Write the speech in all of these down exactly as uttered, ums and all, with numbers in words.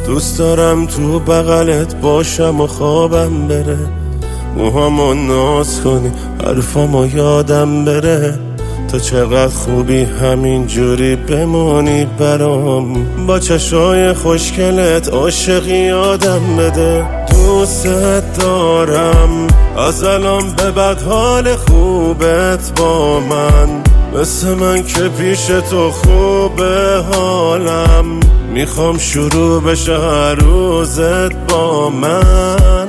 دوست دارم تو بغلت باشم و خوابم بره، موهامو ناز کنی حرفامو یادم بره. تو چقدر خوبی همین جوری بمونی برام، با چشای خوشگلت عاشقی یادم بده. دوستت دارم از الان به بعد، حال خوبت با من مثل من که پیش تو خوبه حالم. میخوام شروع بشه هر روزت با من،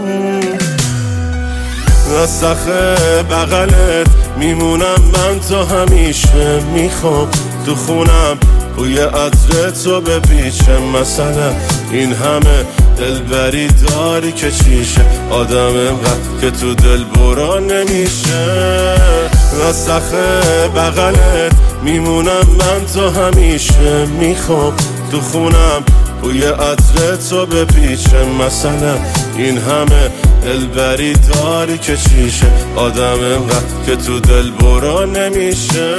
از سخه بغلت میمونم من تا همیشه. میخوام تو خونم بوی عطر تو بپیچه، مثلا این همه دلبری داری که چیشه، آدم انقدر که تو دل برا نمیشه. از سخه بغلت میمونم من تا همیشه. میخوام تو خونم بوی عطر تو بپیچه، مثلا این همه دلبری داری که چیشه، آدم انقدر که تو دل برا نمیشه.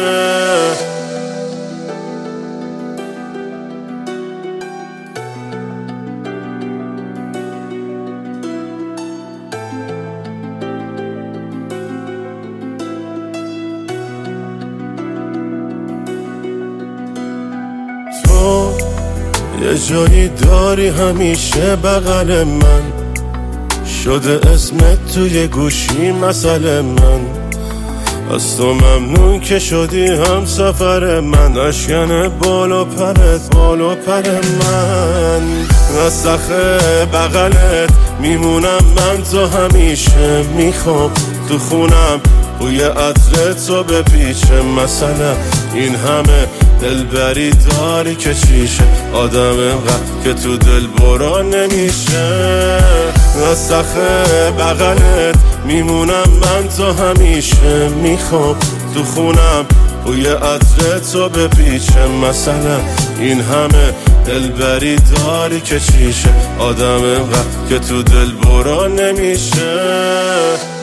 تو یه جایی داری همیشه بغل من، شده اسمت توی گوشی مسئله من. از تو ممنون که شدی هم سفر من، اشکن بالو پرت بالو پر من. از سخه بغلت میمونم من تا همیشه. میخوام تو خونم بوی عطر تو بپیچه، مثلا این همه دلبری داری که چیشه، آدم انقدر که تو دل برا نمیشه. از سخه بغلت میمونم من تا همیشه. میخوام تو خونم بوی عطر تو بپیچه، مثلا این همه دلبری داری که چیشه، آدم انقدر که تو دل برا نمیشه.